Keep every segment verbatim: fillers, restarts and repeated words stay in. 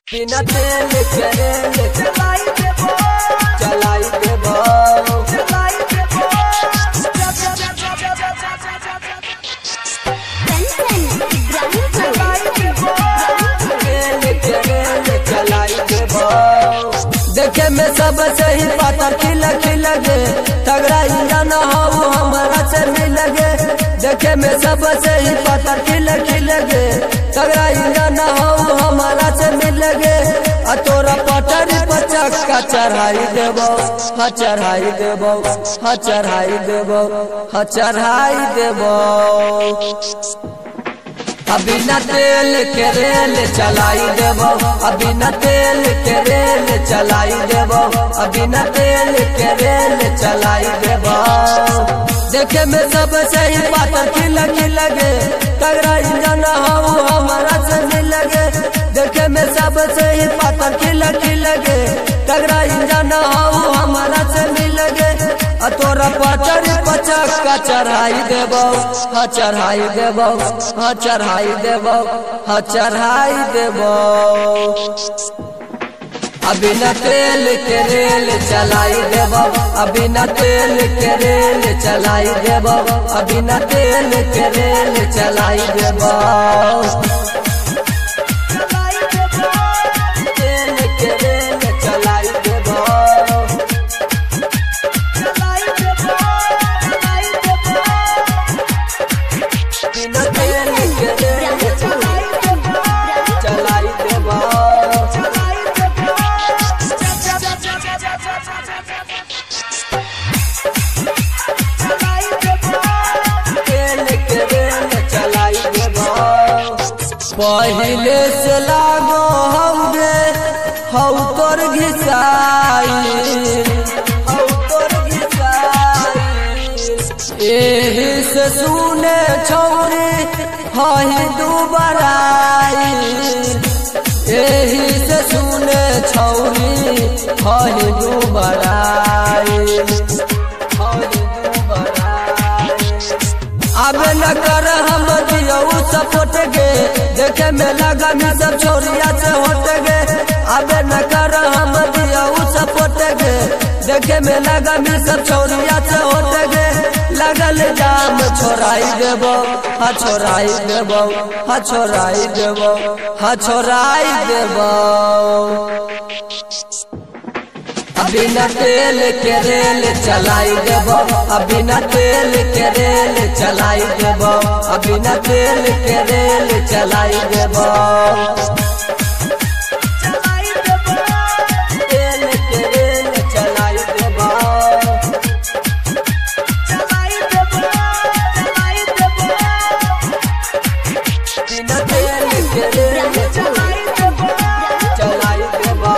बिना तेल के रेल चलाई देबो चलाई देबो चलाई देबो चलाई देबो रेल के रेल चलाई देबो। देखे में सब सही पातर खिल खिल गे तगड़ा इंजन हो हमारा से मिल गे। देखे में सब सही पातर खिल खिल गे तगड़ा इंजन हो हमारा से मिल गे। आ तोरा पटरी पर चक्का चढ़ाई देबो हाँ चढ़ाई देबो हाँ चढ़ाई देबो हाँ चढ़ाई देबो। अभी न तेल के रेल चलाई देबो अभी न तेल के रेल चलाई देबो अभी न तेल के रेल चलाई देबो। देखे में सब सही पातर खिल खिल गे तगड़ा इंजन हो हमारा से मिल गे। देखे में सब सही पातर खिल खिल गे तगड़ा इंजन हो हमारा से मिल गे। आ तोरा पटरी पर चक्का चढ़ाई देबो हाँ चढ़ाई देबो हाँ चढ़ाई देबो हाँ चढ़ाई देबो। अभी न तेल के रेल चलाई देबो अभी न तेल के रेल चलाई देबो अभी न तेल के रेल चलाई देबो। तेल के रेल चलाई देबो बिना तेल के रेल चलाई देबो पहले से लागो होगे हौ तोर घिसाई हौ तोर घिसाई। एही से सुने छौरी हही दुबराई एही से सुने छौरी हही दुबराई हही दुबराई। अब न कर हम दियो सपोर्ट गे देखे में लगा मी सब छोरिया से होट गे। अब न कर हम दियो सपोर्ट गे देखे में लगा मी सब छोरिया से होट गे। लगल जाम छोड़ाई देबो हाँ छोड़ाई देबो हाँ छोड़ाई देबो हाँ छोड़ाई देबो। अभी न तेल के रेल चलाई देबो अभी न तेल के रेल चलाई देबो अभी न तेल के रेल चलाई देबो। तेल के रेल चलाई देबो बिना तेल के रेल चलाई देबो चलाई देबो।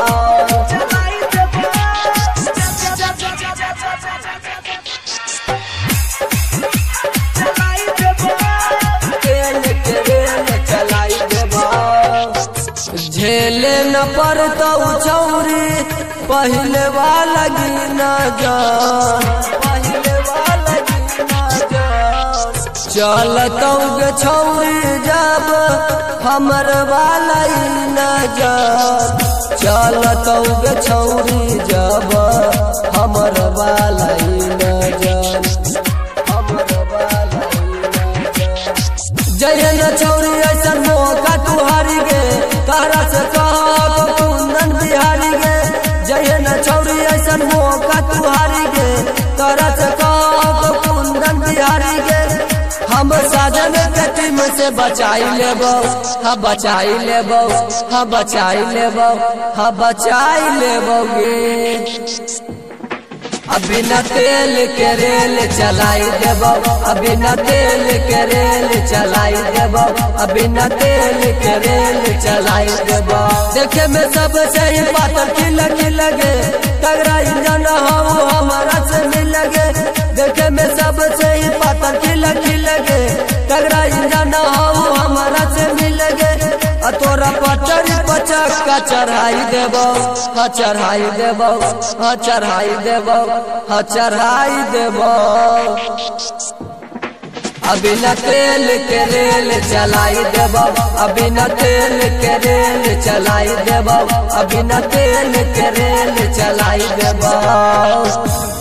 झेले न पड़तो छौरी पहले वाला गिना जान पहले वाला गिना जान। चलतौ गे छौरी जब हमर वाला न जान चलतौ गे छौरी जब हमर वाला न जान हमर वाला न जान। जय न छौरी ऐसा मौका तू हारी गे तारा से कहो कुंदन बिहारी गे। जय न छौरी ऐसा मौका तू हारी गे तारा से कहो कुंदन बिहारी गे। हम साजन के टीम से बचाई लेबो हाँ बचाई लेबो हाँ बचाई लेबो हाँ बचाई लेबो गे। अभी न तेल के रेल चलाई देबो अभी न तेल के रेल चलाई देबो अभी न तेल के रेल चलाई देबो। देखे में सब सही पातर खिल खिल गे तगड़ा इंजन हो हमारा से मिल गे। देखे में सब सही पातर खिल खिल गे तगड़ा इंजन हो हमारा से मिल गे। आ तोरा पटरी पर चक्का चढ़ाई देबो हाँ चढ़ाई देबो हाँ चढ़ाई देबो हाँ चढ़ाई देबो। अभी न तेल के रेल चलाई देबो, अभी न तेल के रेल चलाई देबो, अभी न तेल के रेल चलाई देबो।